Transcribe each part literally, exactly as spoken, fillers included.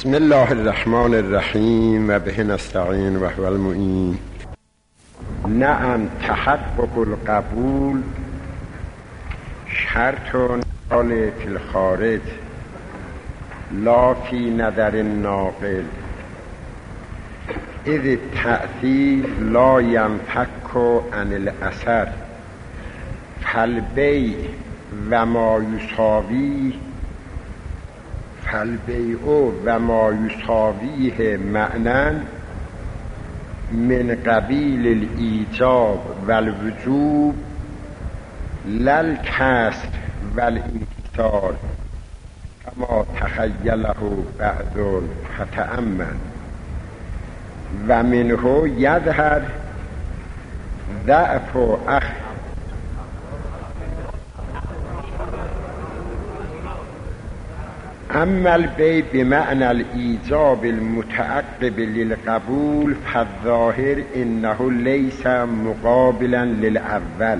بسم الله الرحمن الرحیم و به نستعین و هو المعین. نعم تحقق القبول شرط نال فی الخارج لا فی نظر الناقل اذ التأثیر لا ينفك عن الاثر فالبیع و ما یساوی فالبیع و ما یساویه معنی من قبیل الایجاب و الوجوب لل کسر و الانکسار کما تخیله بعض فتأمن و منه یظهر ضعف اخ اما البیع بمعنى الایجاب المتعقب للقبول فالظاهر انه لیس مقابلا للاول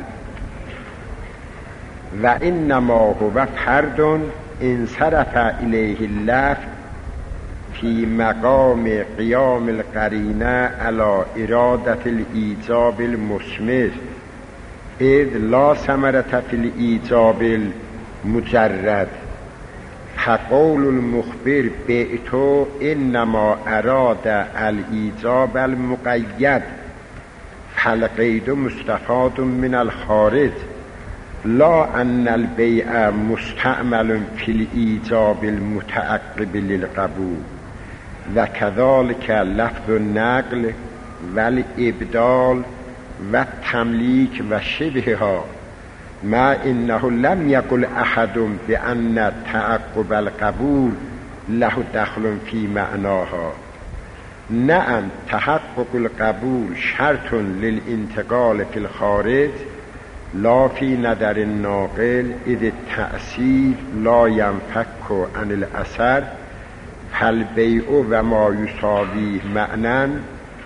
و انما هو فرد انصرف الیه اللفظ فی مقام قیام القرینه علی اراده الایجاب المثمر اذ لا ثمرة فی الایجاب المجرد. فقول المخبر بعت انما اراد الایجاب المقید فالقید مستفاد من الخارج لا ان البیع مستعمل فی الایجاب المتعقب للقبول و كذلك لفظ النقل و الابدال و التملیک و شبهها ما انه لم يقل احد بان تعقب القبول له دخل في معناها. نعم تحقق القبول شرط للانتقال في الخارج لا في نظر الناقل اذ التأثیر لا ينفك عن الاثر فالبیع و ما یساویه معنی.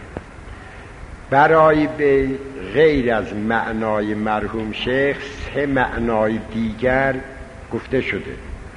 برای بیع غیر از معنای مرحوم شیخ سه معنای دیگر گفته شده.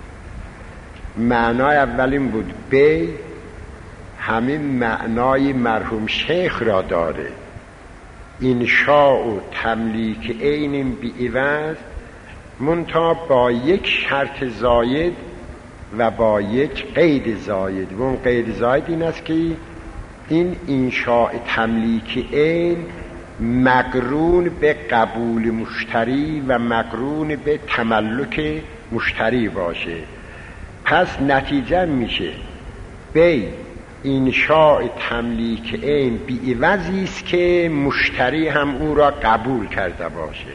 معنای اولین بود بیع همین معنای مرحوم شیخ را داره، انشاء و تملیک عین بعوض منتها با یک شرط زاید و با یک قید زاید. و اون قید زاید این است که این انشاء تملیک عین مقرون به قبول مشتری و مقرون به تملک مشتری باشه. پس نتیجه میشه بی انشاء تملیک عین بی‌عوضی است که مشتری هم او را قبول کرده باشه.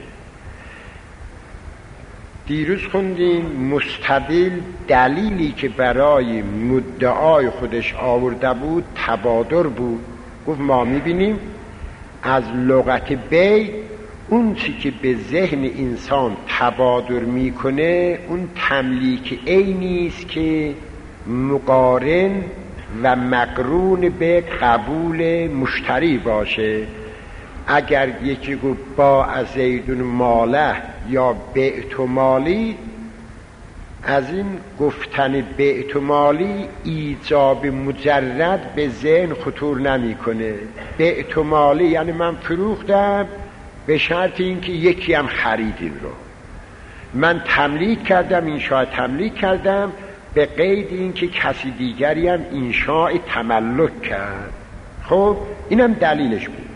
دیروز خوندیم مستدل دلیلی که برای مدعای خودش آورده بود تبادر بود. گفت ما میبینیم از لغت بی اون چی که به ذهن انسان تبادر میکنه اون تملیک عینی است که مقارن و مقرون به قبول مشتری باشه. اگر یکی گفت با زیدون ماله یا بعت مالی، از این گفتن بعت مالی ایجاب مجرد به ذهن خطور نمیکنه. بعت مالی یعنی من فروختم به شرط اینکه یکی هم خرید این رو. من تملیک کردم، انشاء تملیک کردم به قید اینکه کسی دیگری هم انشاء تملک کرد. خب اینم دلیلش بود.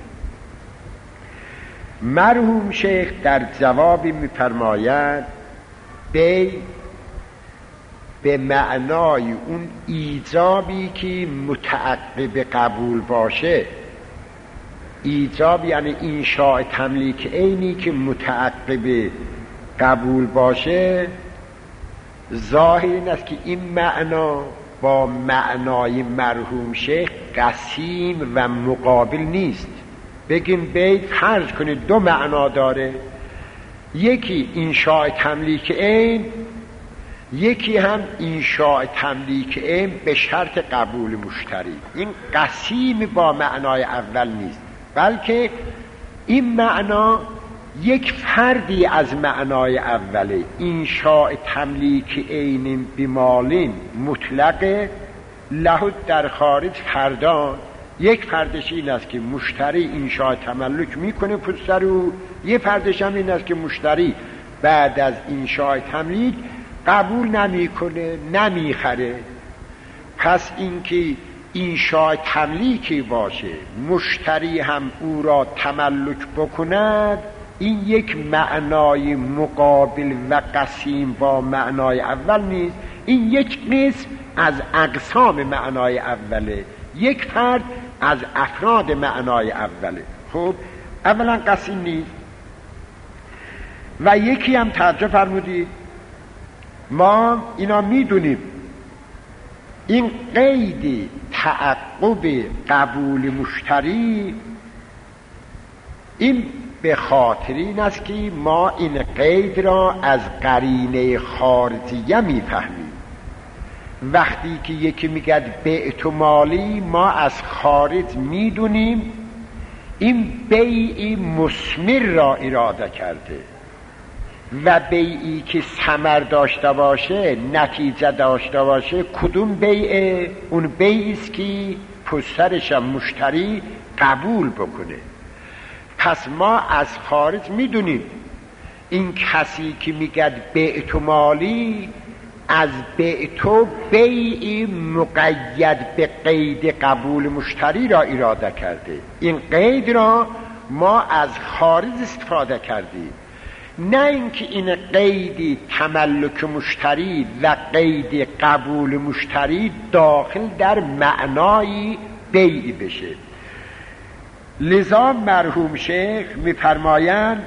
مرحوم شیخ در جوابی می‌فرماید بی به معنای اون ایجابی که متعقب قبول باشه، ایجاب یعنی انشاء تملیک عینی که متعقب قبول باشه، ظاهر این است که این معنا با معنای مرحوم شیخ قسیم و مقابل نیست. بگیم بیت فرض کنید دو معنا داره، یکی انشاء تملیک عین، یکی هم انشاء تملیک عین به شرط قبول مشتری. این قسیم با معنای اول نیست، بلکه این معنا یک فردی از معنای اوله. انشاء تملیک عین بمالین مطلقه لهود در خارج فردان، یک فردش این است که مشتری انشاء تملک میکنه پشت رو، یه فردش هم این است که مشتری بعد از انشاء تملیک قبول نمیکنه، نمیخره. پس اینکه انشاء تملیکی باشه مشتری هم او را تملک بکند، این یک معنای مقابل و قسیم با معنای اول نیست، این یک قسم از اقسام معنای اوله، یک فرد از افراد معنای اوله. خب اولا قسیم نیست. و یکی هم توجه فرمودید، ما اینا میدونیم این قید تعقب قبول مشتری این به خاطر این است که ما این قید را از قرینه خارجیه میفهمیم. وقتی که یکی میگه بیع مالی، ما از خارج میدونیم این بیعی مثمر را اراده کرده و بیعی که ثمر داشته باشه، نتیجه داشته باشه، کدوم بیعه؟ اون بیعی است که پسرش مشتری قبول بکنه. پس ما از خارج میدونیم این کسی که میگه بیع مالی از بیع تو بیعی مقید به قید قبول مشتری را اراده کرده. این قید را ما از خارج استفاده کردیم، نه اینکه این قید تملک مشتری و قید قبول مشتری داخل در معنای بیعی بشه. لذا مرحوم شیخ میفرمایند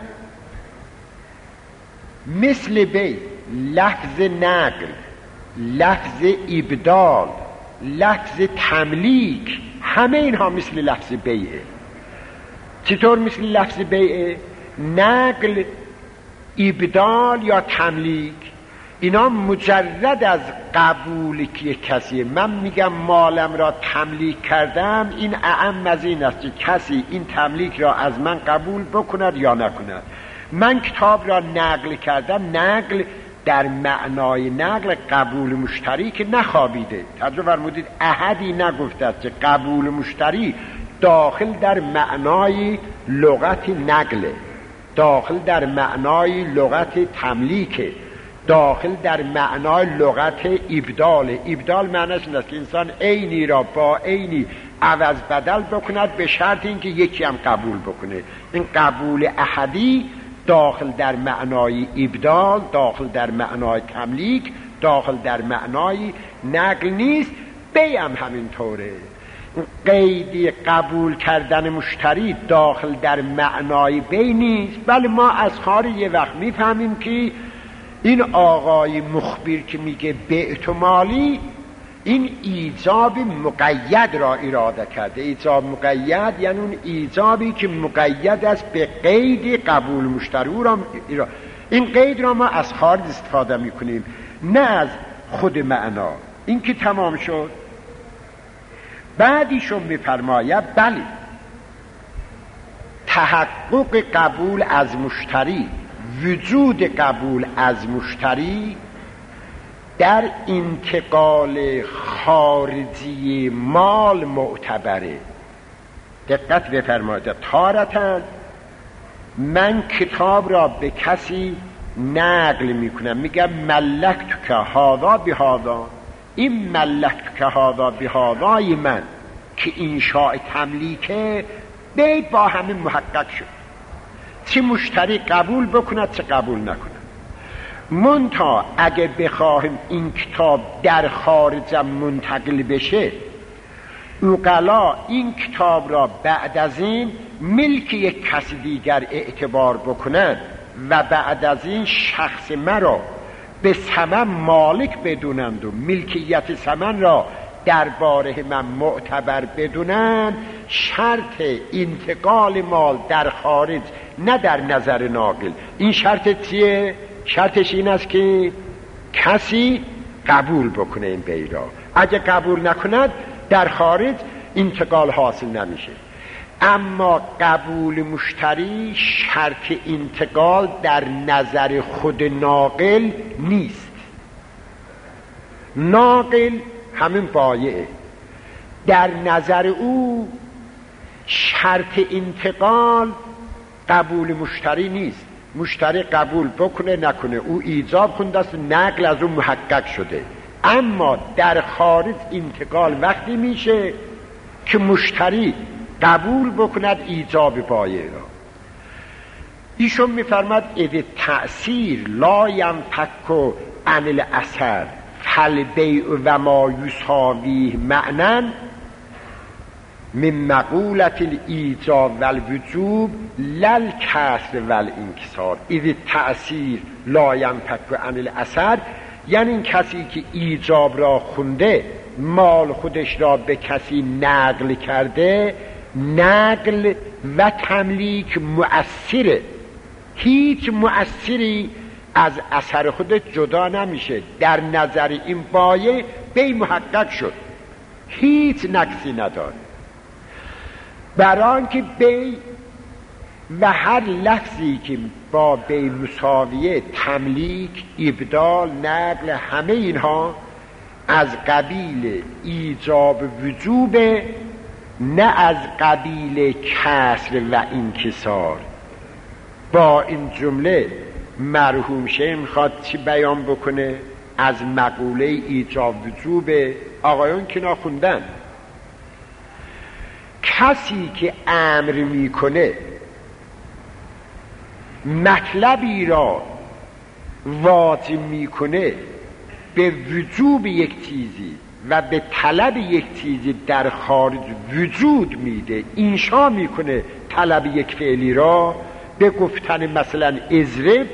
مثل بیع، لفظ نقل، لفظ ابدال، لفظ تملیک، همه اینها مثل لفظ بیعه. چطور مثل لفظ بیعه؟ نقل، ابدال یا تملیک، اینا مجرد از قبول که کسی، من میگم مالم را تملیک کردم، این اعم از این است که کسی این تملیک را از من قبول بکند یا نکند. من کتاب را نقل کردم، نقل در معنای نقل قبول مشتری که نخوابیده. توجه فرمودید احدی نگفته است که قبول مشتری داخل در معنای لغت نقله، داخل در معنای لغت تملیکه، داخل در معنای لغت ابدال. ابدال معنیش این است که انسان عینی را با عینی عوض بدل بکند به شرط اینکه یکی هم قبول بکنه. این قبول احدی داخل در معنای ابدال، داخل در معنای تملیک، داخل در معنای نقل نیست. بیع هم همینطوره. قیدی قبول کردن مشتری داخل در معنای بیع نیست، بله ما از خارج یه وقت میفهمیم که این آقای مخبر که میگه بیع مالی، این ایجاب مقید را اراده کرده. ایجاب مقید یعنی اون ایجابی که مقید است به قید قبول مشتری را اراده. این قید را ما از خارج استفاده میکنیم، نه از خود معنا. این که تمام شد. بعدیشون میفرماید بله تحقق قبول از مشتری، وجود قبول از مشتری در انتقال خارجی مال معتبره. دقت بفرمایید. تارتاً من کتاب را به کسی نقل میکنم، میگم ملکت که هادا بی هادا، این ملکت که هادا بی هادای من که انشاء تملیکه، بیع با همین محقق شد، چه مشتری قبول بکند چه قبول نکند. منتها اگه بخواهیم این کتاب در خارجم منتقل بشه، عقلا این کتاب را بعد از این ملک یک کسی دیگر اعتبار بکنند و بعد از این شخص مرا به ثمن مالک بدونند و ملکیت ثمن را درباره من معتبر بدونند، شرط انتقال مال در خارج نه در نظر ناقل. این شرط چیه؟ شرطش این است که کسی قبول بکنه این بیع را. اگه قبول نکند در خارج انتقال حاصل نمیشه. اما قبول مشتری شرط انتقال در نظر خود ناقل نیست. ناقل همین بایعه. در نظر او شرط انتقال قبول مشتری نیست. مشتری قبول بکنه نکنه او ایجاب خونده است، نقل از اون محقق شده. اما در خارج انتقال وقتی میشه که مشتری قبول بکند ایجاب بایع را. ایشون میفرماد اذ تأثیر لا ینفک عن الاثر فالبیع و ما یساویه معنی من مقولة الایجاب والوجوب للکسر والانکسار. اذ تأثیر لا ینفک عن الاثر یعنی این کسی که ایجاب را خونده مال خودش را به کسی نقل کرده، نقل و تملیک مؤثره، هیچ مؤثری از اثر خودش جدا نمیشه. در نظر این بایع بی محقق شد، هیچ نقصی نداره. برای آنکه بی و هر لفظی که با بی مساویه، تملیک، ابدال، نقل، همه اینها از قبیل ایجاب وجوب، نه از قبیل کسر و انکسار. با این جمله مرحوم شیخ میخواد چی بیان بکنه؟ از مقوله ایجاب وجوب آقایون که ناخوندن. کسی که امر میکنه مطلبی را واجب میکنه به وجوب یک چیزی و به طلب یک چیزی در خارج وجود میده، انشا میکنه طلب یک فعلی را به گفتن مثلا اضرب،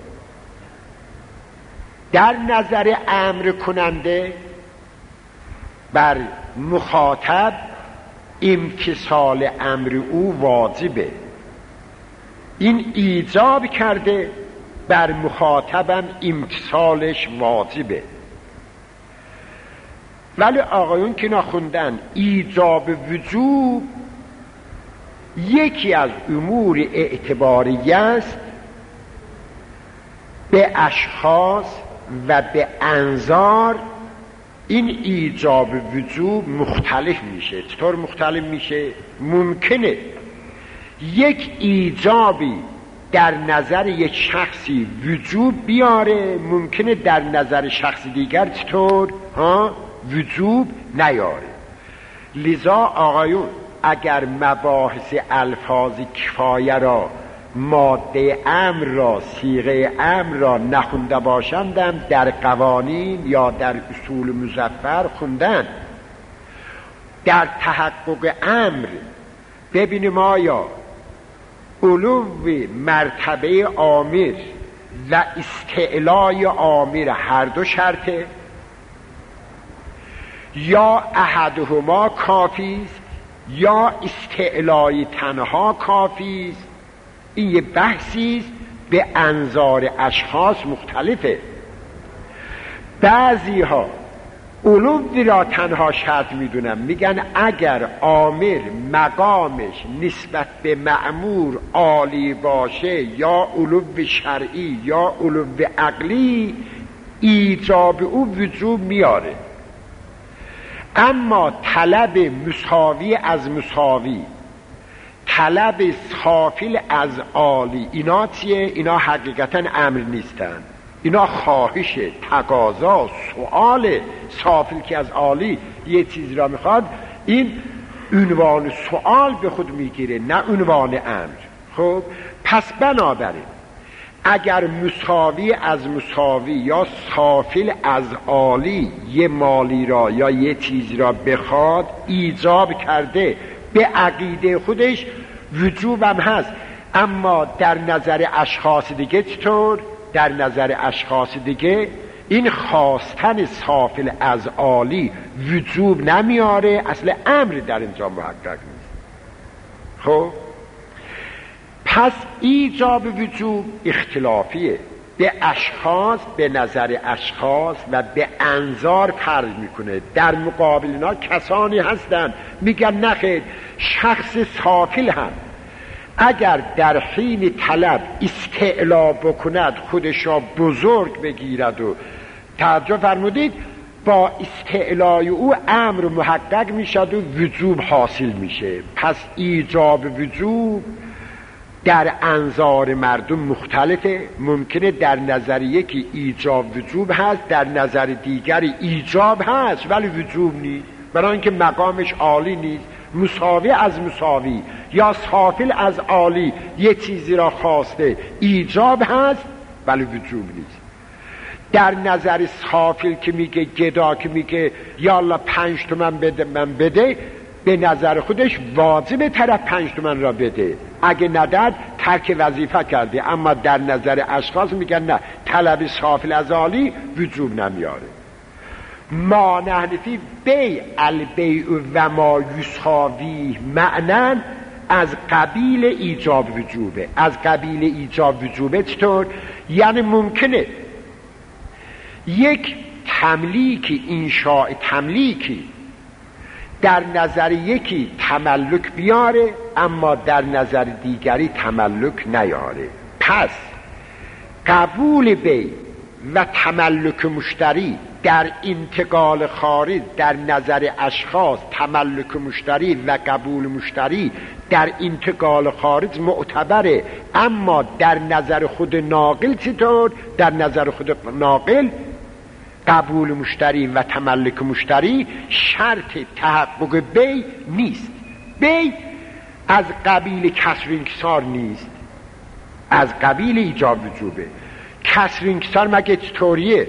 در نظر امر کننده بر مخاطب امتثال امر او واجبه. این ایجاب کرده، بر مخاطبم امتثالش واجبه. ولی آقایون که نخوندن ایجاب وجوب یکی از امور اعتباریه است، به اشخاص و به انظار این ایجاب وجوب مختلف میشه. چطور مختلف میشه؟ ممکنه یک ایجابی در نظر یک شخصی وجوب بیاره، ممکنه در نظر شخص دیگر چطور ها وجوب نیاره. لذا آقایون اگر مباحث الفاظ کفایه را، ماده امر را، صیغه امر را نخونده باشندم در قوانین یا در اصول مظفر خوندن. در تحقق امر ببینیم آیا علو مرتبه آمر و استعلای آمر هر دو شرطه یا احدهما کافی است یا استعلای تنها کافی است. این یه بحثی است، به انظار اشخاص مختلفه. بعضی ها علوی را تنها شرط میدونن، میگن اگر آمر مقامش نسبت به مأمور عالی باشه یا علو شرعی یا علو عقلی ایجاب او وجوب میاره. اما طلب مساوی از مساوی، طلب سافل از عالی، اینا چیه؟ اینا حقیقتا امر نیستن، اینا خواهش، تقاضا، سؤال. سافل که از عالی یه چیز را میخواد، این عنوان سؤال به خود میگیره نه عنوان امر. خب پس بنابراین اگر مساوی از مساوی یا سافل از عالی یه مالی را یا یه چیز را بخواد، ایجاب کرده، به عقیده خودش وجوبم هست. اما در نظر اشخاص دیگه چطور؟ در نظر اشخاص دیگه این خواستن سافل از عالی وجوب نمیاره، اصل امر در اینجا محقق نیست. خب پس ایجاب وجوب اختلافیه، به اشخاص، به نظر اشخاص و به انظار فرق میکنه. در مقابل اینا کسانی هستن میگن نخیر، شخص سافل هم اگر در حین طلب استعلا بکند، خودش را بزرگ بگیرد و توجه فرمودید، با استعلای او امر محقق میشد و وجوب حاصل میشه. پس ایجاب وجوب در انظار مردم مختلفه. ممکنه در نظر یکی ایجاب وجوب هست، در نظر دیگری ایجاب هست ولی وجوب نیست، برای اینکه مقامش عالی نیست. مساوی از مساوی یا سافل از عالی یه چیزی را خواسته ایجاب هست ولی وجوب نیست. در نظر سافل که میگه گدا که میگه یالا پنج تومن بده من بده، به نظر خودش واجب طرف پنج تومن را بده، اگه نداد ترک وظیفه کرده. اما در نظر اشخاص میگن نه، طلب سافل از عالی وجوب نمیاره. ما نحنفی بی البیع و ما یساوی معنن از قبیل ایجاب وجوبه. از قبیل ایجاب وجوبه چطور؟ یعنی ممکنه یک تملیکی، انشاء تملیکی در نظر یکی تملک بیاره اما در نظر دیگری تملک نیاره. پس قبول بی و تملک مشتری در انتقال خارج در نظر اشخاص، تملک مشتری و قبول مشتری در انتقال خارج معتبره، اما در نظر خود ناقل چطور؟ در نظر خود ناقل قبول مشتری و تملک مشتری شرط تحقق بی نیست. بی از قبیل کسر انکسار نیست، از قبیل ایجاب وجوبه. کسر انکسار مگه چطوریه؟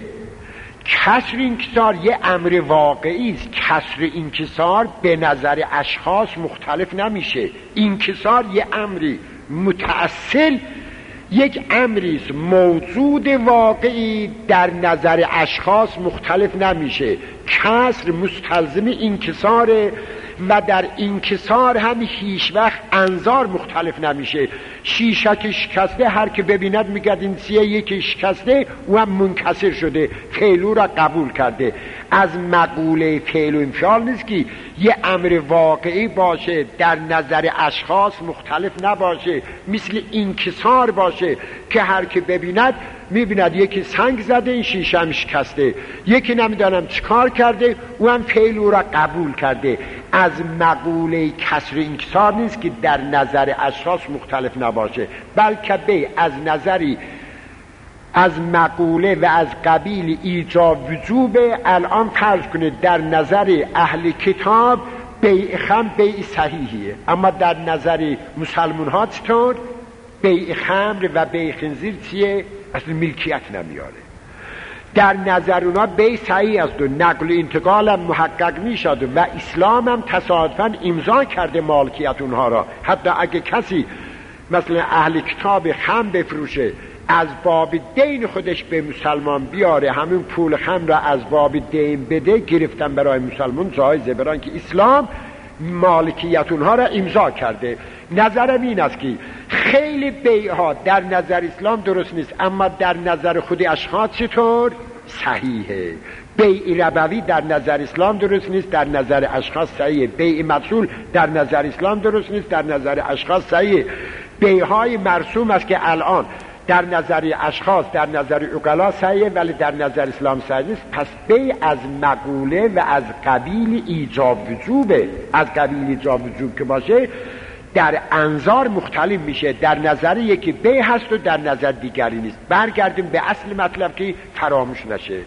کسر انکسار یه امر واقعی است. کسر انکسار به نظر اشخاص مختلف نمیشه. انکسار یه امری متأصل، یک امری است موجود واقعی، در نظر اشخاص مختلف نمیشه. کسر مستلزم انکساره و در انکسار هم هیچ وقت انظار مختلف نمیشه. شیشک شکسته هر که ببیند میگد این سیه یکی شکسته و هم منکسر شده، فعلو را قبول کرده. از مقوله فعل و انفعال نیست که یه امر واقعی باشه در نظر اشخاص مختلف نباشه، مثل انکسار باشه که هر که ببیند میبیند یکی سنگ زده این شیشه هم شکسته، یکی نمیدانم چیکار کرده و هم فعلو را قبول کرده. از مقوله کسر انکسار نیست که در نظر اشخاص مختلف نباشه، بلکه به از نظری از مقوله و از قبیل ایجاب وجوبه. الان فرض کنید در نظر اهل کتاب بیع خمر بیع صحیحیه، اما در نظر مسلمان ها چطور؟ بیع خمر و بیع خنزیر چیه؟ اصلا ملکیت نمیاره. در نظر اونا بیع صحیح است و نقل و انتقال هم محقق میشد و اسلام هم تصادفاً امضا کرده مالکیت اونها را. حتی اگه کسی مثلا اهل کتاب خمر بفروشه از باب دین خودش به مسلمان بیاره، همین پول خمر را از باب دین بده، گرفتن برای مسلمان جایزه، برای که اسلام مالکیت اونها را امضا کرده. نظرم این است که خیلی بیعها در نظر اسلام درست نیست، اما در نظر خود اشخاص چطور؟ صحیحه. بیع ربوی در نظر اسلام درست نیست، در نظر اشخاص صحیحه. بیع مدخول در نظر اسلام درست نیست، در نظر اشخاص صحیحه. بیعهای مرسوم است که الان در نظر اشخاص در نظر عقلا صحیحه ولی در نظر اسلام صحیح نیست. پس بیع از مقوله و از قبیل ایجاب وجوبه. از قبیل ایجاب وجوب که باشه در انظار مختلف میشه، در نظر یکی بیع هست و در نظر دیگری نیست. برگردیم به اصل مطلب که فراموش نشه.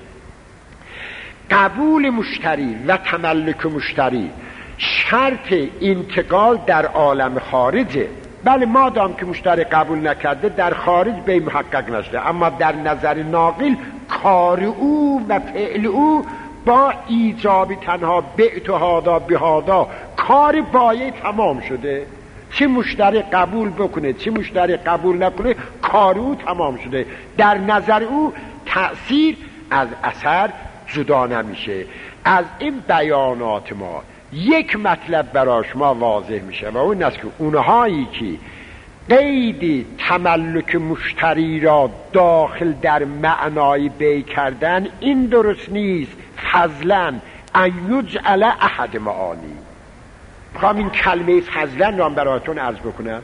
قبول مشتری و تملک مشتری شرط انتقال در عالم خارجه. بله مادام که مشتری قبول نکرده در خارج بیع محقق نشده، اما در نظر ناقل کار او و فعل او با ایجاب تنها بعت و هادا بهادا کار بایع تمام شده. چه مشتری قبول بکنه چه مشتری قبول نکنه کار او تمام شده. در نظر او تأثیر از اثر جدا نمیشه. از این بیانات ما یک مطلب برای شما واضح میشه و اون است که اونهایی که قید تملک مشتری را داخل در معنای بیع کردن، این درست نیست. فضلا ان یجعل احد معانی. میخوام این کلمه فضلا را برایتون عرض بکنم.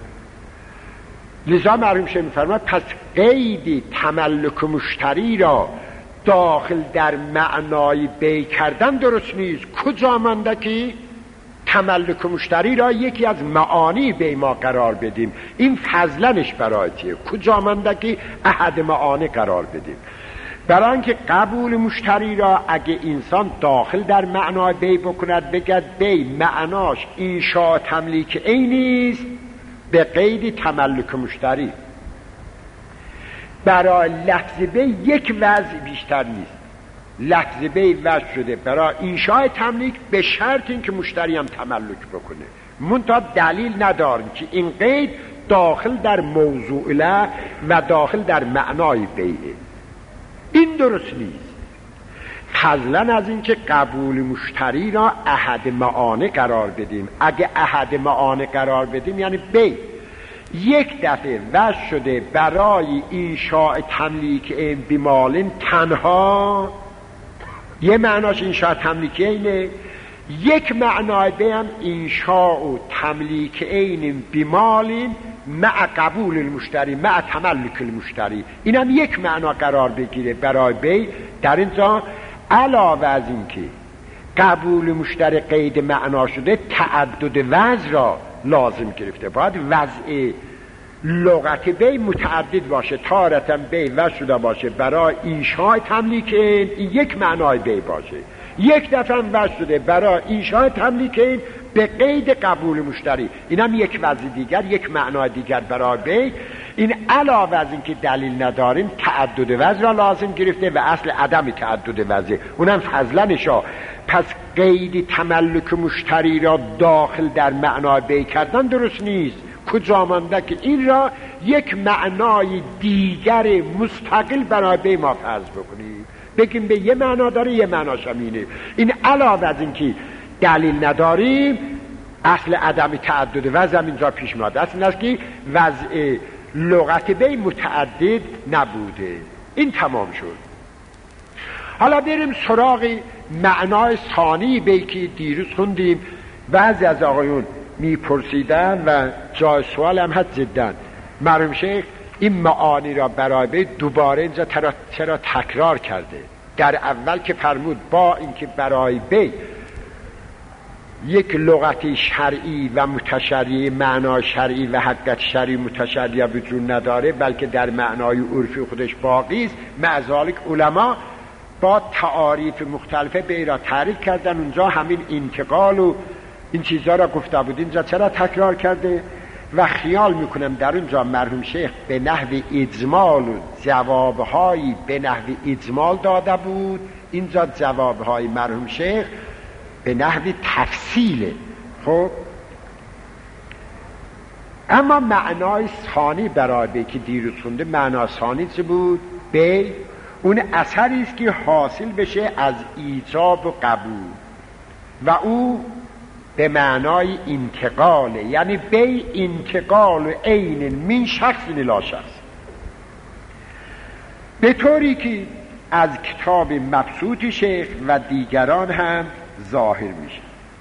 لذا مرحوم شیخ میفرماید پس قید تملک مشتری را داخل در معنای بی کردن درست نیست. کجا مانده که تملک مشتری را یکی از معانی بی ما قرار بدیم؟ این فضلنش برایتیه. کجا مانده که احد معانی قرار بدیم؟ برای اینکه قبول مشتری را اگه انسان داخل در معنای بی بکند، بگد بی معناش انشاء تملیک عینی است به قید تملک مشتری. برای لفظ بی یک وضع بیشتر نیست. لفظ بی وضع شده برای انشاء تملیک به شرط اینکه مشتری هم تملک بکنه. منتها دلیل نداریم که این قید داخل در موضوع له و داخل در معنای بیه. این درست نیست. فضلا از اینکه قبول مشتری را احد معانی قرار بدیم. اگه احد معانی قرار بدیم یعنی بی یک دفعه وضع شده برای انشاء تملیک این بیمالین تنها، یه معناش انشاء تملیک اینه، یک معنای بیم انشاء و تملیک این بیمالین مع قبول المشتری مع تملک المشتری. اینم یک معنا قرار بگیره برای بی. در اینجا علاوه از این که قبول مشتری قید معنا شده، تعدد وضع را لازم گرفته. باید وضع لغت بی متعدد باشه. تارتاً بی وضع شده باشه برای انشاء تملیک این یک معنای بی باشه، یک دفعه وضع شده برای انشاء تملیک این به قید قبول مشتری، اینم یک وضع دیگر، یک معنای دیگر برای بی. این علاوه از این که دلیل نداریم تعدد وضع را لازم گرفته و اصل عدم تعدد وضع اونم فضلنشا. پس قید تملک مشتری را داخل در معنای بی کردن درست نیست. کجا مانده که این را یک معنای دیگر مستقل برای بی ما فرض بکنیم، بگیم به یه معنا داره، یه معناش هم اینه. این علاوه از این که دلیل نداریم اصل عدم تعدد وضع هم اینجا پیش میاد. اصل این است که وضع لغت بی متعدد نبوده. این تمام شد. حالا بریم سراغ معنای ثانی بی که دیروز خوندیم. بعضی از آقایون میپرسیدن و جای سوال هم هست جدا، مرحوم شیخ این معانی را برای بی دوباره اینجا چرا تکرار کرده؟ در اول که فرمود با اینکه برای بی یک لغت شرعی و متشریع، معنای شرعی و حقیقت شرعی متشریع وجود نداره بلکه در معنای عرفی خودش باقی است، مع ذالک علما با تعاریف مختلفه بی را تعریف کردن. اونجا همین انتقال و این چیزها را گفته بود، اینجا چرا تکرار کرده؟ و خیال میکنم در اونجا مرحوم شیخ به نحو اجمال و جوابهایی به نحو اجمال داده بود، اینجا جوابهای مرحوم شیخ به نحو تفصیله. خب اما معنای ثانی برای بی که دیروز خونده، معنای ثانی چه بود؟ بی اون اثری است که حاصل بشه از ایجاب و قبول و او به معنای انتقاله، یعنی بی انتقال عین من شخص الی شخص، به طوری که از کتاب مبسوط شیخ و دیگران هم ظاهر میشه.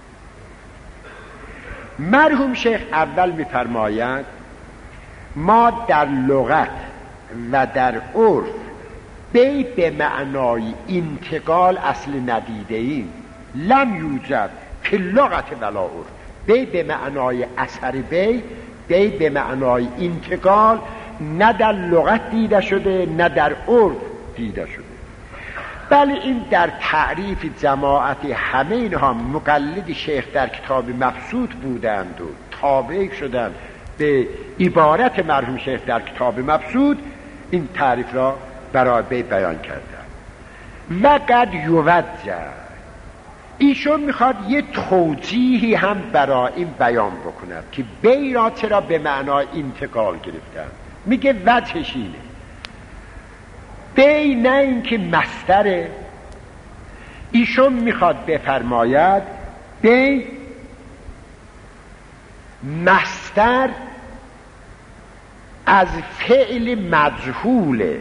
مرحوم شیخ اول میفرماید ما در لغت و در عرف بی به معنای انتقال اصل ندیده ایم. لم یوجد که لغت ولا عرف. بی به معنای اثر بی، بی به معنای انتقال نه در لغت دیده شده نه در عرف دیده شده. بله این در تعریف جماعت همه اینها مقلد شیخ در کتاب مبسوط بودند و تابع شدند به عبارت مرحوم شیخ در کتاب مبسوط، این تعریف را برای بی بیان کردند. و قد یوجه، ایشون میخواد یه توجیهی هم برای این بیان بکند که بی را چرا به معنای انتقال گرفتن. میگه وجهش اینه، بی نه این که مصدره، ایشون میخواد بفرماید بی مصدر از فعل مجهوله.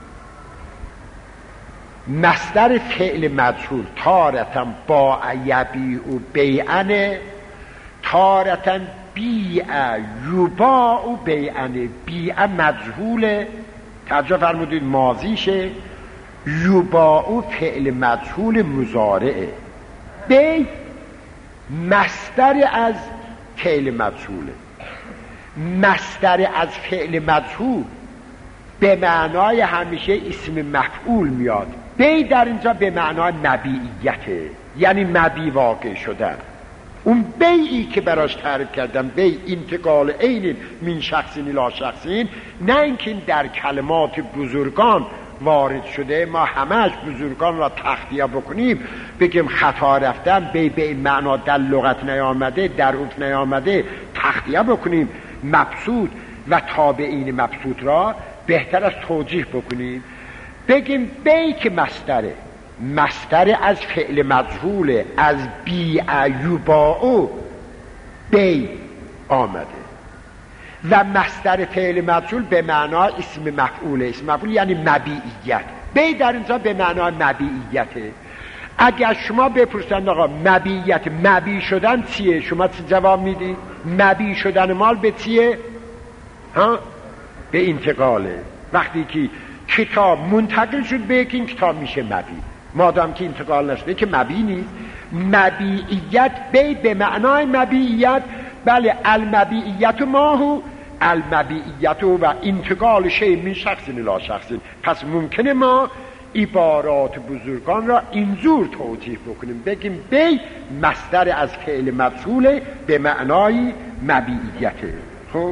مصدر فعل مجهول تارتا با یبیع و بیعنه، تارتا بیع یباع و بیعنه. بیع مجهوله، توجه فرمودید ماضیشه، یوباعو فعل مجهول مضارعه، بی مصدر از فعل مجهوله. مصدر از فعل مجهول به معنای همیشه اسم مفعول میاد. بی در اینجا به معنای مبیعیته، یعنی مبی واقع شدن. اون بیعی که براش تعریف کردم، بی انتقال عین من شخصین الی شخصین، نه اینکه در کلمات بزرگان وارد شده ما همش بزرگان را تخطیه بکنیم بگیم خطا رفتن، بی به این معنا در لغت نیامده، در عرف نیامده، تخطیه بکنیم. مبسوط و تابعین مبسوط را بهتر از توجیه بکنیم، بگیم بی که مصدره، مصدر از فعل مجهوله، از بیع یباعو بی آمده و مصدر فعل مجهول به معنای اسم مفعوله. اسم مفعول یعنی مبیعیت. بی در اینجا به معنای مبیعیته. اگر شما بپرسند آقا مبیعیت، مبی شدن چیه؟ شما چه جواب میدی؟ مبی شدن مال به چیه؟ ها؟ به انتقاله. وقتی که کتاب منتقل شد به یک این کتاب میشه مبی، مادام که انتقال نشده که مبی نیست. مبیعیت بی به معنای مبیعیت، بله المبیعیت ماهو المبیعیت و انتقال شیء من شخص الی شخص. پس ممکنه ما عبارات بزرگان را اینجور توجیه بکنیم، بگیم بی مصدر از فعل مفعول به معنای مبیعیته. خب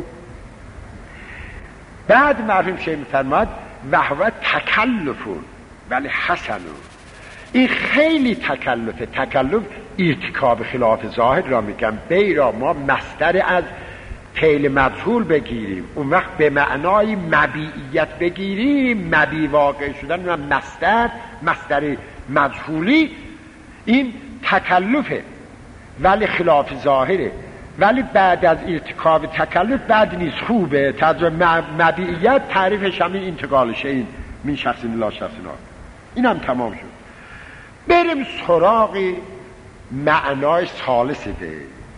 بعد مرحوم شیخ می‌فرماد و هو تکلفون ولی حسنون. این خیلی تکلفه. تکلف ارتکاب خلاف ظاهر را میگم. بی را ما مصدر از فعل مفعول بگیریم، اون وقت به معنای مبیعیت بگیریم، مبی واقع شدن و مصدر مصدر مجهولی، این تکلفه ولی خلاف ظاهره. ولی بعد از ارتکاب تکلف بعد نیست، خوبه. ترجمه مبیعیت تعریفش همین انتقالشه، این من شخص الی شخص. این هم تمام شد. بریم سراغ معنای ثالث به.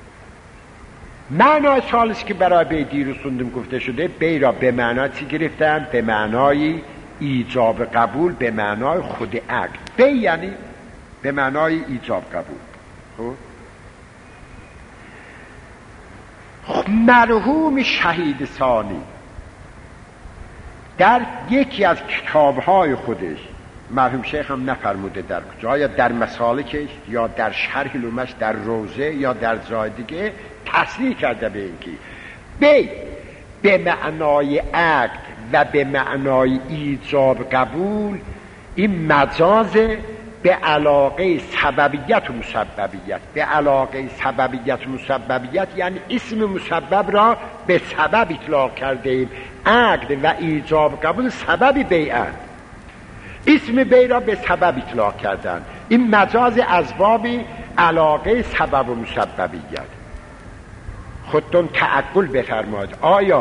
معنای ثالث که برای بی دیروز خوندیم گفته شده، بی را به معنای چی گرفتن؟ به معنای ایجاب قبول، به معنای خود عقل. بی یعنی به معنای ایجاب قبول. خب مرحوم شهید ثانی در یکی از کتاب‌های خودش، مرحوم شیخ هم نفرموده در کجا، یا در مسالکش یا در شرح لومش در روزه یا در جای دیگه، تصریح کرده به اینکه بی به معنای عقد و به معنای ایجاب قبول این مجاز به علاقه سببیت و مسببیت. به علاقه سببیت و مسببیت یعنی اسم مسبب را به سبب اطلاق کرده ایم. عقد و ایجاب قبول سبب بیعت، اسم بی را به سبب اطلاق کردن. این مجاز از باب علاقه سبب و مسببیت. خودتون تعقل بفرمایید، آیا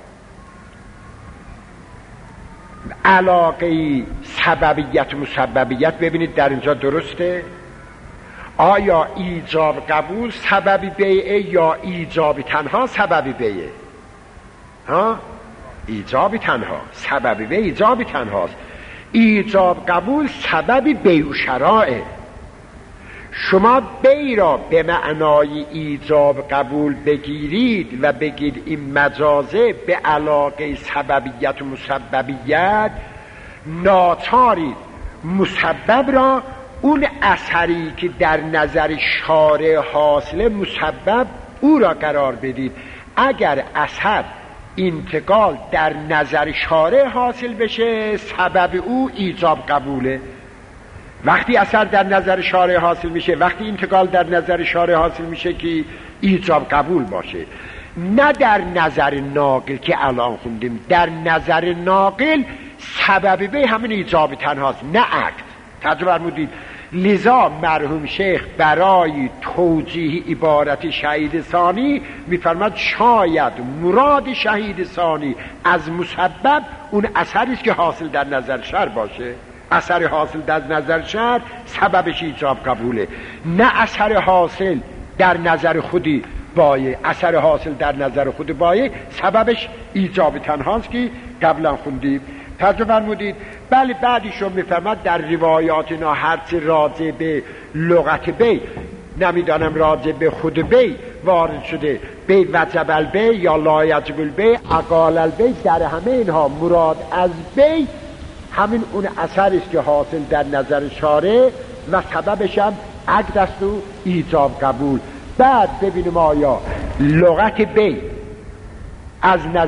علاقه سببیت و مسببیت ببینید در اینجا درسته؟ آیا ایجاب قبول سببی بیعه یا ایجاب تنها سببی بیعه؟ ها؟ ایجاب تنها سببی بیعه، ایجاب تنهاست. ایجاب قبول سببی بیع و شرائع. شما بی را به معنای ایجاب قبول بگیرید و بگید این مجازه به علاقه سببیت و مسببیت، ناچارید مسبب را اون اثری که در نظر شارع حاصل مسبب او را قرار بدید. اگر اثر انتقال در نظر شارع حاصل بشه سبب او ایجاب قبوله. وقتی اثر در نظر شارع حاصل میشه، وقتی انتقال در نظر شارع حاصل میشه که ایجاب قبول باشه، نه در نظر ناقل که الان خوندیم. در نظر ناقل سبب به همین ایجاب تنهاست، نه عقد. توجه فرمودید. لذا مرحوم شیخ برای توجیه عبارت شهید ثانی میفرماد شاید مراد شهید ثانی از مسبب اون اثری است که حاصل در نظر شرع باشه. اثر حاصل در نظر شرع سببش ایجاب قبوله، نه اثر حاصل در نظر خودی بایه. اثر حاصل در نظر خود بایه سببش ایجاب تنهاست که قبلا خوندیم. توجه فرمودید؟ بله بعدیشون میفهمد در روایات اینا هرچی راجع به لغت بی نمیدانم راجع به خود بی وارد شده، بی وجب البی یا لا یجب البی اقال البی، در همه اینها مراد از بی همین اون اثر است که حاصل در نظر شارع و سببش هم عقد است و ایجاب قبول. بعد ببینیم آیا لغت بی از نظر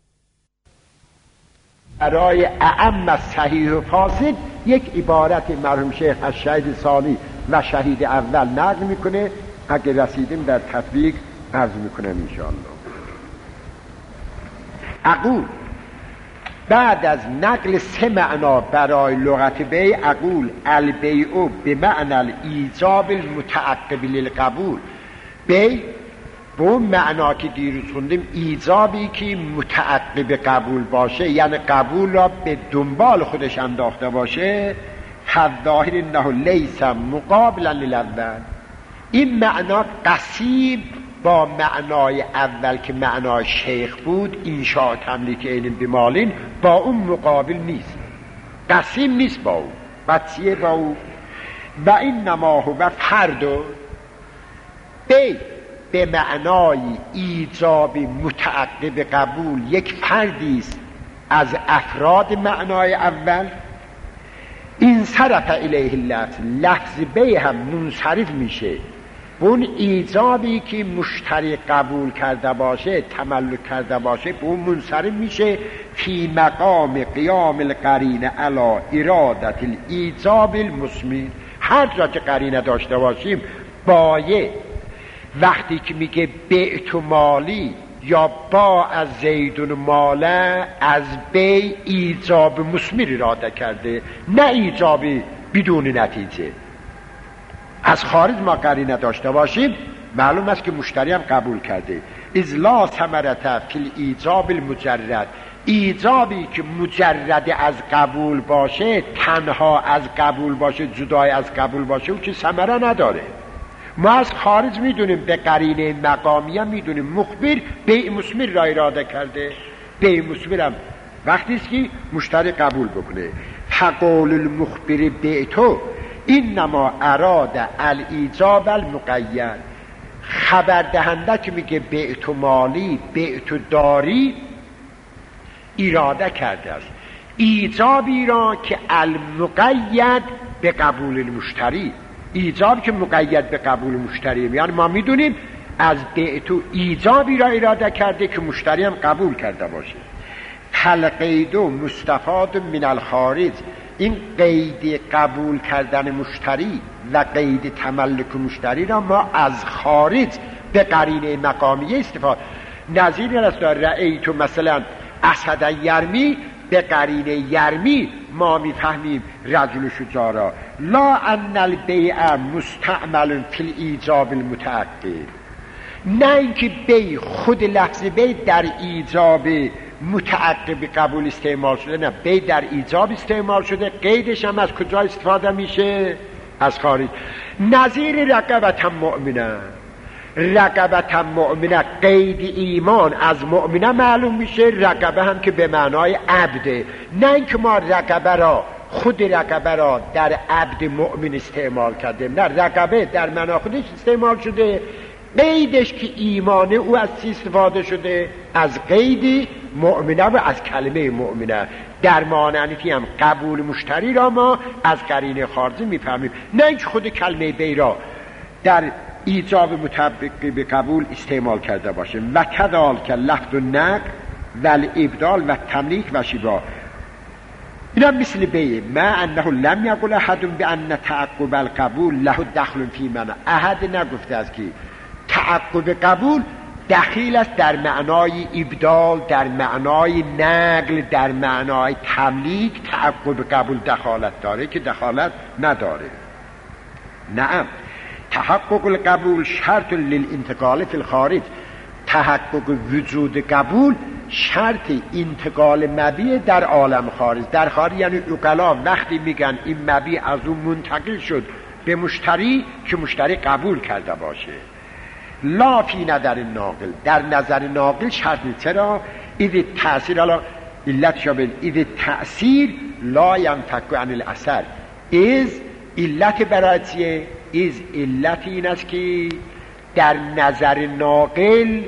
برای اعم صحیح و فاسد یک عبارت مرحوم شیخ از شهید ثانی و شهید اول نقل میکنه، اگه رسیدیم در تطبیق عرض میکنم انشاءالله. اقول بعد از نقل سه معنا برای لغت بی، اقول البیع به معنی الایجاب المتعقب للقبول، بی به اون معنا که دیروز خوندیم ایجابی که متعقب قبول باشه، یعنی قبول را به دنبال خودش انداخته باشه، فالظاهر انه لیس مقابلا للاول. این معنا قصیب با معنای اول که معنای شیخ بود، انشاء تملیک عین بمالین، با اون مقابل نیست، قصیب نیست با اون، بچیه با اون. و این نما هو فرد بی به معنای ایجاب متعقب قبول یک فردی است از افراد معنای اول. این صرف الیه اللفظ، لفظ بی هم منصرف میشه اون ایجابی که مشتری قبول کرده باشه، تملک کرده باشه، به اون منصرف میشه فی مقام قیام القرینه علی ارادت الایجاب المثمر. هر جا که قرینه داشته باشیم باید وقتی که میگه بعت مالی یا با از زیدون ماله، از بی ایجاب مثمر اراده کرده، نه ایجابی بدون نتیجه. از خارج ما قرینه داشته باشیم معلوم است که مشتری هم قبول کرده. اذ لا ثمرة فی الایجاب المجرد، ایجابی که مجرد از قبول باشه، تنها از قبول باشه، جدای از قبول باشه، او که ثمره نداره. ما از خارج میدونیم به قرینه مقامی هم میدونیم مخبر بیع مثمر را اراده کرده، بیع مثمر هم وقتی است که مشتری قبول بکنه. فقول المخبر بیعتو اینما اراد الایجاب المقید، خبر دهنده که میگه بیعتو مالی، بیعتو داری، اراده کرده است ایجابی را که المقید به قبول المشتری، ایجاب که مقید به قبول مشتری، یعنی ما میدونیم از بیعتو ایجابی را اراده کرده که مشتری هم قبول کرده باشه. فالقید مستفاد من الخارج، این قید قبول کردن مشتری و قید تملک مشتری را ما از خارج به قرینه مقامیه استفاده. نظیر است رأیتو مثلا اسد یرمی، به قرینه یرمی ما میفهمیم رجل شجاع را. لا ان البیع مستعمل فی الایجاب المتعقب، نه اینکه بی خود لفظ بی در ایجاب متعقب قبول استعمال شده، نه، بی در ایجاب استعمال شده، قیدش هم از کجا استفاده میشه؟ از خارج. نظیر رقبت مؤمنه، رقبت مؤمنه قید ایمان از مؤمنه معلوم میشه، رقبه هم که به معنای عبده، نه اینکه ما رقبه را خود رقبه را در عبد مؤمن استعمال کرده، نه، رقبه در معنای خودش استعمال شده، قیدش که ایمانه او از چی استفاده شده؟ از قید مؤمنه و از کلمه مؤمنه. در مانعنیتی هم قبول مشتری را ما از قرینه خارجی میفهمیم، نه اینکه خود کلمه بی را در ایجاب مطابق به قبول استعمال کرده باشه. و کذالک لفظ النقل و الابدال و تملیک و شبا، اینا مثل بیه. ما انه لم یقل احد بان تعقب القبول له دخل فی معنی، احد نگفته است که تعقب قبول دخیل است در معنای ابدال، در معنای نقل، در معنای تملیک. تعقب قبول دخالت داره که دخالت نداره. نعم، تحقق القبول شرط للانتقال فی الخارج، تحقق وجود قبول شرط انتقال مبیع در عالم خارج. در خارج یعنی عقلا وقتی میگن این مبیع از اون منتقل شد به مشتری که مشتری قبول کرده باشه. لا فی نظر ناقل، در نظر ناقل شرط نیست. چرا؟ ایدی تأثیر، حالا علت شابه اذ تأثیر لا ینفک عن الاثر. از علت برای چیه؟ از علت این است که در نظر ناقل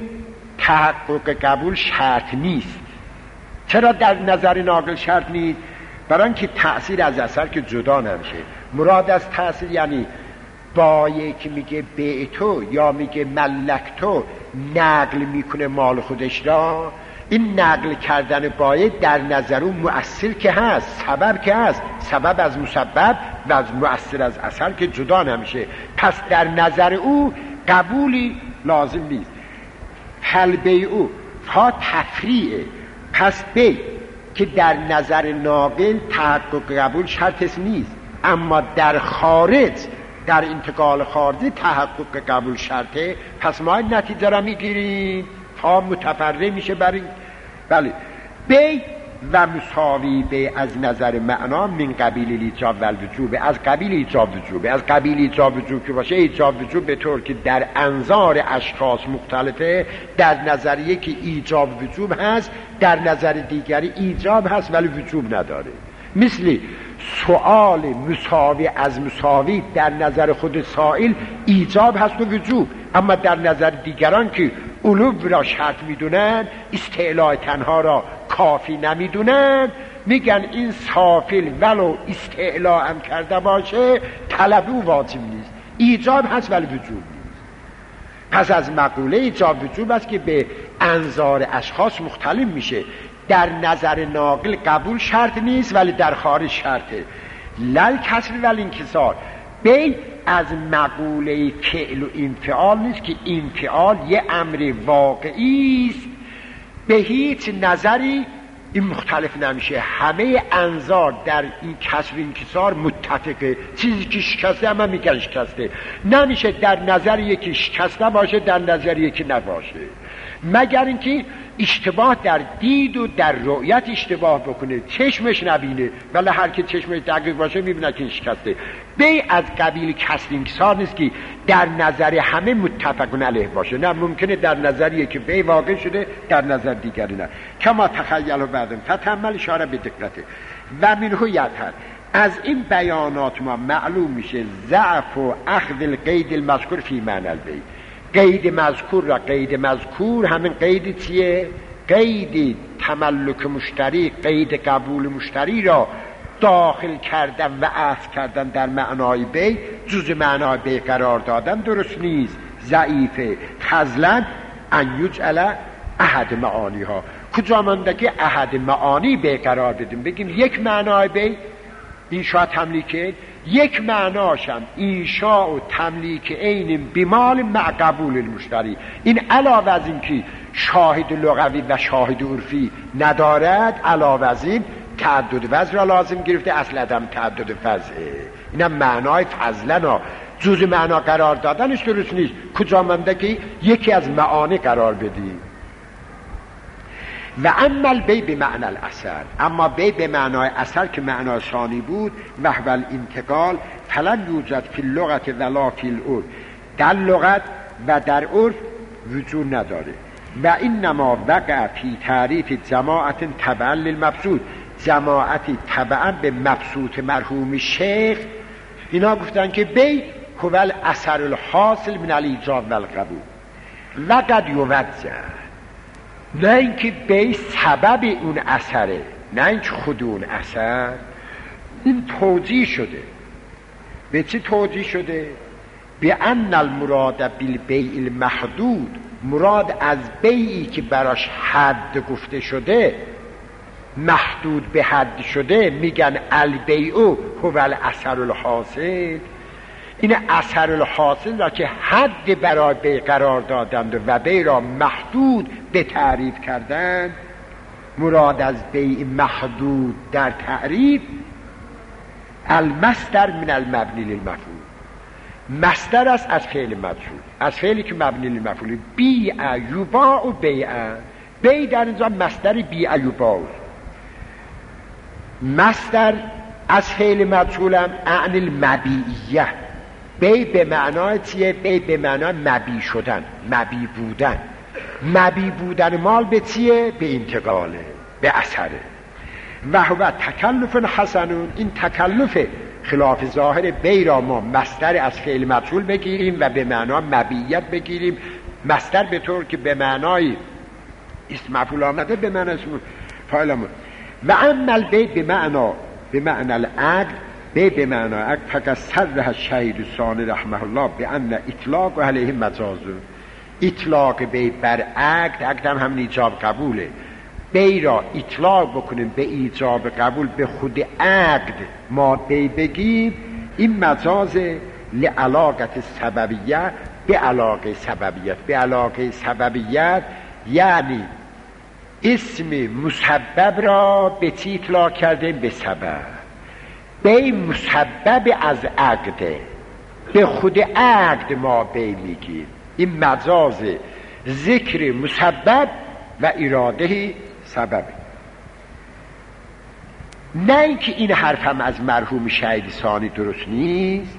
تحقق قبول شرط نیست. چرا در نظر ناقل شرط نیست؟ برای اینکه تأثیر از اثر که جدا نمیشه. مراد از تأثیر یعنی بایی که میگه به تو یا میگه ملک تو نقل میکنه مال خودش را، این نقل کردن بایه در نظر اون مؤثر که هست، سبب که هست، سبب از مسبب و از مؤثر از اثر که جدا نمیشه، پس در نظر او قبولی لازم نیست. حل بی او تا تفریعه، پس بی که در نظر ناقل تحقق قبول شرط نیست، اما در خارج در انتقال خارجی تحقق قبول شرطه، پس ما این نتیجه را میگیریم تا متفرع میشه بر این. بله بی و مساوی بی از نظر معنا من قبیل ایجاب و الوجوب، از قبیل ایجاب وجوب، از قبیل ایجاب وجوب که باشه ایجاب وجوب به طور که در انظار اشخاص مختلفه، در نظر یکی ایجاب وجوب هست، در نظر دیگری ایجاب هست ولی وجوب نداره. مثل سؤال مساوی از مساوی در نظر خود سائل ایجاب هست و وجوب، اما در نظر دیگران که علو را شرط میدونن، استعلاء تنها را کافی نمیدونن، میگن این سافل ولو استعلاء هم کرده باشه طلب او واجب نیست، ایجاب هست ولی وجوب نیست. پس از مقوله ایجاب وجوب است که به انظار اشخاص مختلف میشه. در نظر ناقل قبول شرط نیست ولی در خارج شرطه. لل کسر ولی انکسار بی از مقوله فعل و انفعال نیست که انفعال یه امر واقعی است، به هیچ نظری این مختلف نمیشه. همه انظار در این کسر و انکسار متفقه، چیزی که شکسته همه میگن شکسته، نمیشه در نظر یکی شکسته باشه در نظر یکی نباشه، مگر اینکه اشتباه در دید و در رؤیت اشتباه بکنه، چشمش نبینه ولی هر که چشمش دقیق باشه میبینه که شکسته. بی از قبیل کسر انکسار نیست که در نظر همه متفقون علیه باشه، نه ممکنه در نظریه که بی واقع شده در نظر دیگری نه. کما تخیل و بعدم فتحمل اشاره به دقته و منهو یدهر. از این بیانات ما معلوم میشه ضعف و اخذ القید المذکور فی معنی البی. قید مذکور را قید مذکور همین قید چیه؟ قید تملک مشتری، قید قبول مشتری را داخل کردن و عطف کردن در معنای بی، جز معنای بی قرار دادن درست نیست، ضعیفه. خزلن ان یجعل احد معانی ها، کجا مانده که احد معانی بی قرار بدیم، بگیم یک معنای بی انشاء تملیکه، یک معناشم انشاء و تملیک عین بمال مع قبول المشتری. این علاوه از این که شاهد لغوی و شاهد عرفی ندارد، علاوه از این تعدد وضع را لازم گرفته، اصل عدم تعدد فضعه. اینم معنای فضلنا، جز معنا قرار دادنش درست نیست، کجا مانده که یکی از معانی قرار بدی. و عمل بی به معنی الاثر، اما بی به معنای اثر که معنای ثانی بود، و هو الانتقال فلن یوجد فی اللغت ولا فی العرف، در لغت و در عرف وجود نداره. و انما وقع فی تعریف جماعت تبعا للمبسوط، جماعتی تبعا به مبسوط مرحوم شیخ، اینا گفتن که بی هو الاثر الحاصل من الایجاب و القبول. لقد یوجه، نه اینکه بی سبب اون اثره، نه اینکه خود اون اثر. این توجیه شده. به چی توجیه شده؟ به ان المراد بالبیع المحدود، مراد از بیعی که براش حد گفته شده، محدود به حد شده، میگن البیع هو الاثر الحاصل. این اثر الحاصل را که حد برای بی قرار دادند و بی را محدود به تعریف کردند، مراد از بی محدود در تعریف المصدر من المبنی للمفعول، مصدر است از فعل مجهول، از فعلی که مبنی للمفعول. بیع یباع و بیع، بی در اینجا مصدر بیع یباع، مصدر از فعل مجهول هم اعن المبیعیه. بی به معنای چیه؟ بی به معنای مبی شدن، مبی بودن. مبی بودن مال به چیه؟ به انتقاله. به اثره. و هو تکلف حسنون، این تکلف خلاف ظاهر بی را ما مصدر از فعل مفعول بگیریم و به معنا مبیت بگیریم، مصدر به طور که به معنای اسم مفعول آمده به معنای اسم فاعل آمده. و عمل بی به معنا به معنی العقد، بی به معنی عقد فقط صرح الشهید ثانی رحمه الله به ان اطلاق علیه مجازون، اطلاق بی بر عقد، عقد هم همین ایجاب قبوله، بی را اطلاق بکنیم به ایجاب قبول به خود عقد ما بی بگیم، این مجاز لعلاقت سببیه به علاقه سببیت. به علاقه سببیت یعنی اسم مسبب را به چی اطلاق کردیم؟ به سبب. بی مسبب از عقده، به خود عقد ما بی میگیم، این مجاز ذکر مسبب و اراده سبب. نه اینکه این حرف هم از مرحوم شهید ثانی درست نیست.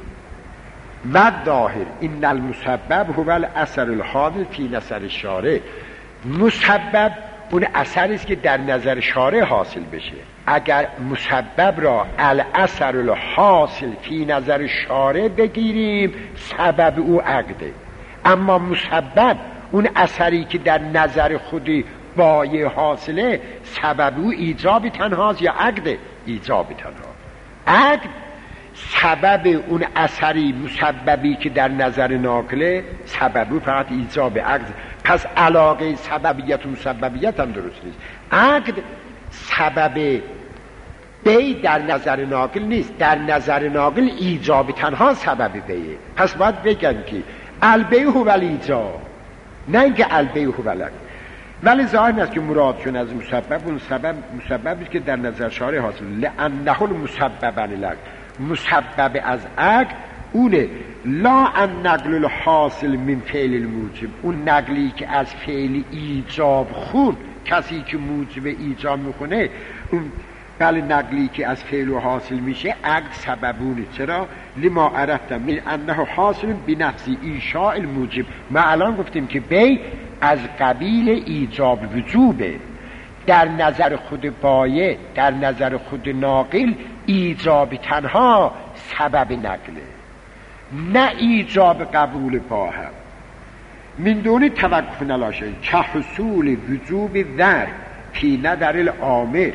و ظاهر این المسبب هو الاثر الحاضر فی نظر شارع، مسبب اون اثری است که در نظر شارع حاصل بشه. اگر مسبب را الاثر الحاصل فی نظر شارع بگیریم سبب او عقده، اما مسبب اون اثری که در نظر خودی بایه حاصله سبب او ایجاب تنهاست یا عقد ایجاب تنها. عقد سبب اون اثری مسببی که در نظر ناقله سبب او فقط ایجاب عقد، پس علاقه سببیت و مسببیت هم درست نیست. عقد سبب بی در نظر ناقل نیست، در نظر ناقل ایجاب تنها سبب بیه، پس باید بگن که البیع هو الایجاب، نه اینکه البیع هو العقد. ولی ظاهر است که مرادشون از مسبب اون سبب مسببی که در نظر شارع حاصل، لانه المسبب عن العقد، مسبب از عقد اونه، لا ان نقل الحاصل من فعل الموجب، اون نقلی که از فعل ایجاب خون، کسی که موجب ایجاب میخونه اون بله نقلی که از فعل و حاصل میشه عقد سببونه. چرا؟ لما عرفتم من انه حاصل بنفس ایشاء الموجب. ما الان گفتیم که بی از قبیل ایجاب وجوبه، در نظر خود بایه در نظر خود ناقل ایجاب تنها سبب نقله، نه ایجاب قبول با هم. من دون توقف نلاشه که حصول وجوب ضرب فی نظر العامر،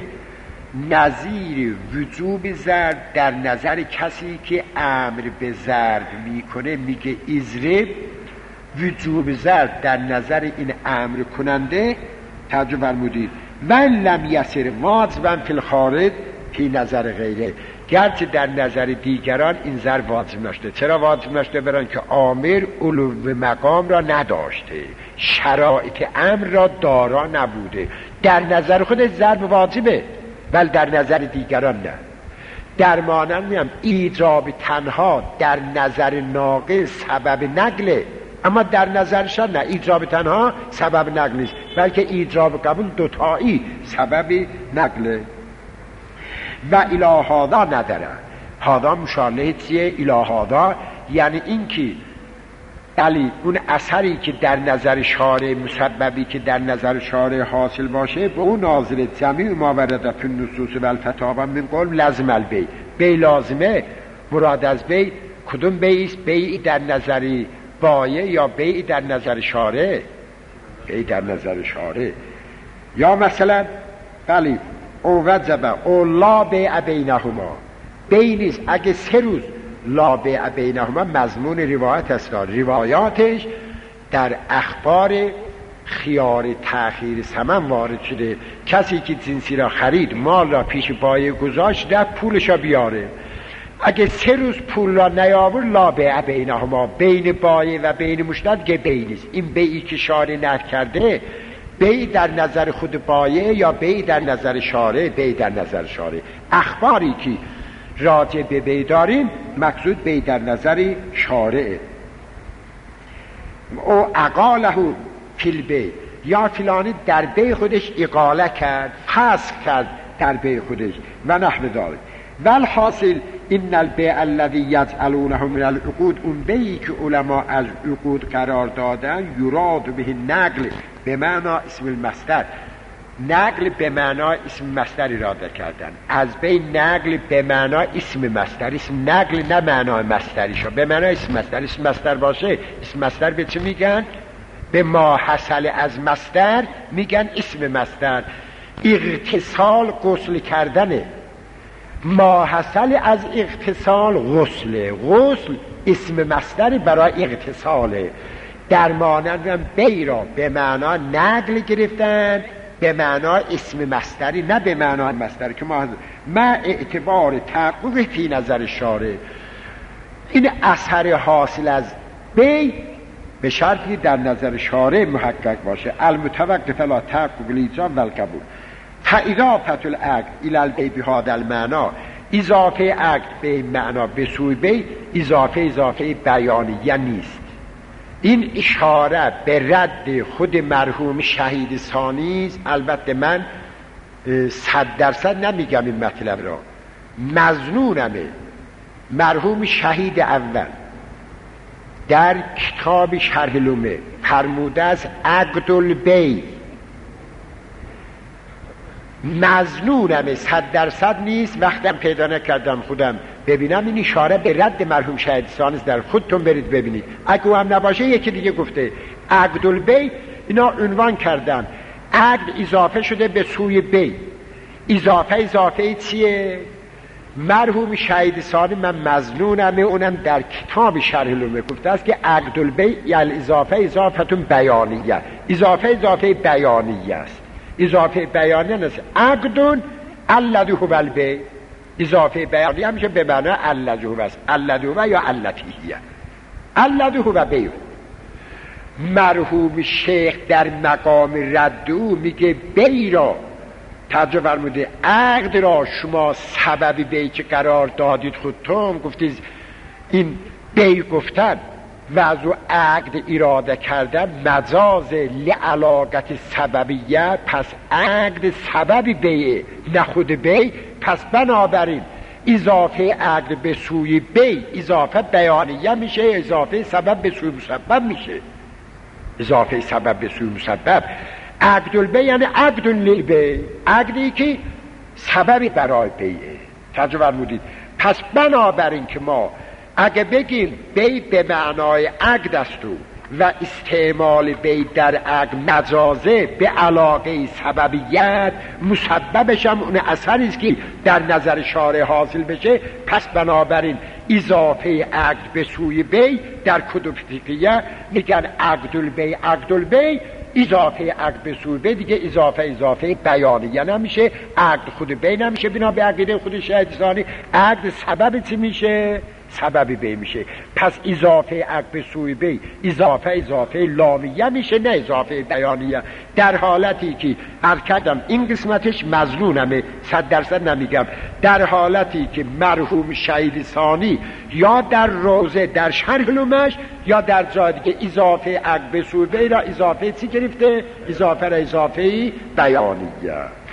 نظیر وجوب ضرب در نظر کسی که امر به ضرب میکنه، میگه اضرب، وجوب ضرب در نظر این امر کننده توجه فرمودید من لم یسر واجبا فی الخارج فی نظر غیره، گرچه در نظر دیگران این ضرب واجب نشده. چرا واجب نشده؟ بران که امر علو مقام را نداشته، شرایط امر را دارا نبوده. در نظر خود ضرب واجبه ولی در نظر دیگران نه. در مانند میگم ایجاب تنها در نظر ناقل سبب نقله، اما در نظرشان نه، ایجاب تنها سبب نقل نیست بلکه ایجاب قبول دوتایی سبب نقله. و الهادا نداره، هادا مشارله چیه؟ الهادا یعنی این که علی اون اثری که در نظر شارع مسببی که در نظر شارع حاصل باشه به اون ناظر جمیع ما ورد فی النصوص و الفتاوا من قول لازم البی، بی لازمه. مراد از بی کدوم بی است؟ بی در نظر بایه یا بی در نظر شارع؟ بی در نظر شارع. یا مثلا بلی او وجب او لا بیع بینهما، بی نیست اگه سه روز لا بیع بینهما مضمون روایت است، روایاتش در اخبار خیار تأخیر ثمن وارد شده. کسی که جنسی را خرید مال را پیش بایه گذاشت ده پولش را بیاره، اگه سه روز پول را نیاور لا بیع بینهما، بین بایه و بین مشتری که بی نیست. این بیعی که شارع نهی کرده بی در نظر خود بایه یا بی در نظر شارع؟ بی در نظر شارع. اخباری که راجع به بی داریم مقصود بی در نظر شارع. او اقاله فی بی، یا فلانی در بی خودش اقاله کرد، فسخ کرد در بی خودش و نحو ذلک. والحاصل ان البیع الذی یجعلونه من العقود، اون بیعی که علما از عقود قرار دادن یراد به نقل به معنی اسم المصدر، نقل به معنا اسم مصدر اراده کردن، از بین نقل به معنا اسم مصدر، اسم نقل نه معنا مصدری شو، به معنا اسم مصدر. اسم مصدر باشه اسم مصدر به چه میگن؟ به ما حصل از مصدر میگن اسم مصدر. اغتسال غسل کردنه، ما حصل از اغتسال غسل، غسل اسم مصدر برای اغتساله. در مانند بی را به معنا نقل گرفتن، به معنا اسم مصدری نه به معنا مصدر که ما ما اعتبار تحقق فی نظر شارع. این اثر حاصل از بی به شرطی در نظر شارع محقق باشه. المتوقف لا تحقق لیجاب و القبول. فاضافه العقد الی البی بهذا المعنی، اضافه عقد به معنا به سوی بی اضافه اضافه بیانیه نیست. این اشاره به رد خود مرحوم شهید ثانی است. البته من صد درصد نمیگم این مطلب را، مظنونمه مرحوم شهید اول در کتاب شرح لومه فرموده است عقد البی، مظنونمه صد درصد نیست. وقتم پیدا نکردم خودم ببینم این اشاره به رد مرحوم شهید ثانی در خودتون برید ببینید. اگه هم نباشه یکی دیگه گفته عقد البی، اینا عنوان کردن عقد اضافه شده به سوی بی. اضافه اضافه چیه؟ مرحوم شهید ثانی من مظنونمه اونم در کتاب شرح لومه گفته است که عقد البی یعنی اضافه اضافتون بیانیه، اضافه اضافه بیانیه است. اضافه بیانیه نیست. عقدون الذی هو البی، اضافه بیانیه میشه به معنی الذی هو است، الذی هو یا التی هی، الذی هو بی. مرحوم شیخ در مقام رد او میگه بی را توجه فرموده، عقد را شما سبب بی که قرار دادید خودتون گفتید این بی گفتن و از او عقد اراده کردن مجاز لعلاقت سببیه، پس عقد سبب بیه نه خود بی. پس بنابراین اضافه عقد به سوی بی اضافه بیانیه میشه، اضافه سبب به سوی مسبب میشه. اضافه سبب به سوی مسبب عقد البی یعنی عقد للبی، عقدی که سببی برای بیه. توجه فرمودید. پس بنابراین که ما اگه بگیم بی به معنای عقد است و استعمال بی در عقد مجازه به علاقه سببیت، مسببش هم اون اثری است که در نظر شارع حاصل بشه، پس بنابراین اضافه عقد به سوی بی در کتب فقهیه میگن عقد البی، عقد البی اضافه عقد به سوی بی دیگه اضافه اضافه بیانیه نمیشه، عقد خود بی نمیشه. بنا به عقیده خود شهید ثانی عقد سبب چی میشه؟ سبب بی میشه. پس اضافه عقد به سوی بی اضافه اضافه لامیه میشه نه اضافه بیانیه. در حالتی که عرض کردم این قسمتش مظنونمه، صد درصد نمیگم، در حالتی که مرحوم شهید ثانی یا در روزه در شرح لومش یا در جای دیگه اضافه عقد به سوی بی را اضافه چی گرفته؟ اضافه را اضافه بیانیه.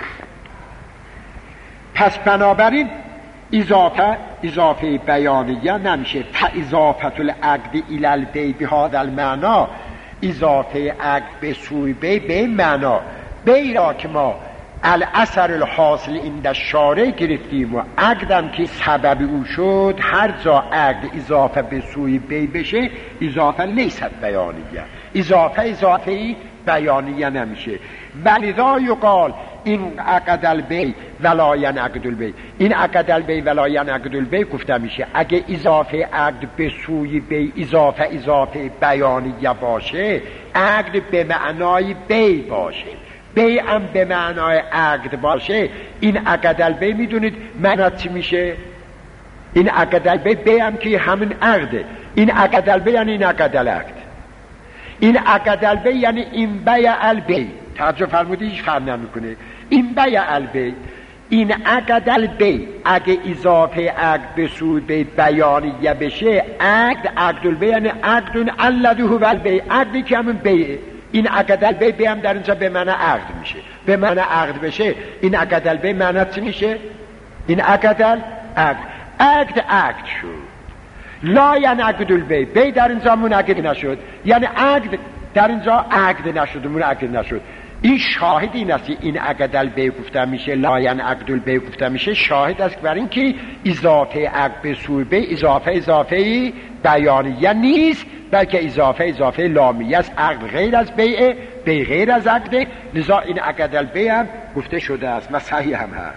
پس بنابراین اضافه اضافه بیانیه نمیشه. فاضافه العقد الی البی بهذا المعنی، اضافه عقد به سوی بی به این معنا، بی را که ما الاثر الحاصل عند الشارع گرفتیم و عقدم که سبب او شد، هر جا عقد اضافه به سوی بی بشه اضافه لیست بیانیه، اضافه اضافه بیانیه نمیشه. ولذا یقال این عقد البی ولا ینعقد البی، این عقد البی ولا ینعقد البی گفته میشه اگه اضافه عقد به سوی بی اضافه اضافه بیانیه باشه، عقد به معنای بی باشه، بی هم به معنای عقد باشه، این عقد البی میدونید معنی چی میشه؟ این عقد البی بی هم که همین عقده، این عقد البی یعنی این عقد العقد، این عقد البی یعنی این بیع البی. توجه فرمودید هیچ فرق نمیکنه. این بیع البی، این عقد البی اگه اضافه عقد به سوی بی بیانیه بشه، عقد عقد البی یعنی عقد الذی هو البی، عقدی که همون بیعه. این عقد البی بی هم در اینجا به معنی عقد میشه، به معنی عقد بشه این عقد البی معنی چی میشه؟ این عقد العقد، عقد عقد شد. لا ینعقد البی، بی در اینجا منعقد نشد، یعنی عقد در اینجا عقد نشد، منعقد نشد. این شاهد این است، این عقدل به گفته میشه، لاین عقدل به گفته میشه، شاهد است بر این که اضافه عقد به سوی به اضافه اضافه بیانیه نیست، بلکه اضافه اضافه لامیه است. عقد غیر از بیع، بیع غیر از عقد، لذا این عقدل به هم گفته شده است و صحیح هم هست.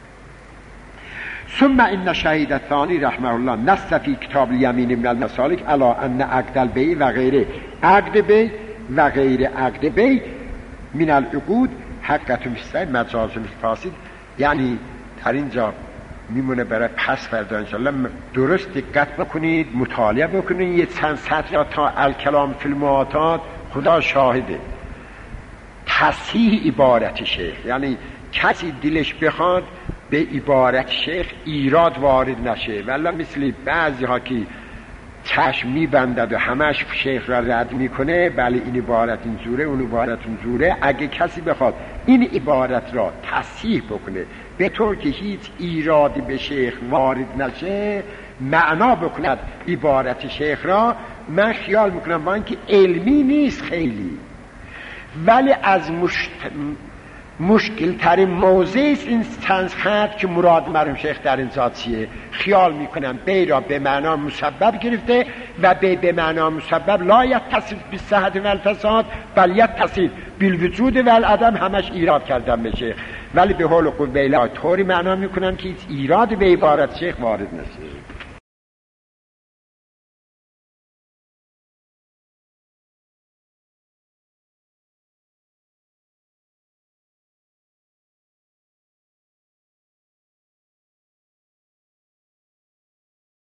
ثم ان شهید الثانی رحمه الله نص فی کتاب الیمین من المسالک علی ان عقد البیع و غیره عقد بیع و غیر عقد بیع من العقود حقیقت مثل مجاز فاسد. یعنی در اینجا میمونه برای پس فردا انشاءالله درست دقت بکنید، مطالعه بکنید یه چند سطر تا الکلام فی المعاطات. خدا شاهده تصحیح عبارت شیخ، یعنی کسی دلش بخواد به عبارت شیخ ایراد وارد نشه، ولی مثل بعضی ها که چشم میبندد و همش شیخ را رد میکنه، بله این عبارت این جوره اون عبارت اون جوره، اگه کسی بخواد این عبارت را تصحیح بکنه به طور که هیچ ایرادی به شیخ وارد نشه، معنا بکند عبارت شیخ را، من خیال میکنم با اینکه علمی نیست خیلی، ولی از مشت... مشکل ترین موضع است این چند خط که مراد مرحوم شیخ در این ذات چیه. خیال میکنم بی را به معنا مسبب گرفته و بی به معنا مسبب لا یتصل بالصحت و الفساد بل یتصل بالوجود و العدم، همش ایراد کردن به شیخ، ولی به حول قوه طوری معنا میکنم که هیچ ایراد به عبارت شیخ وارد نشه.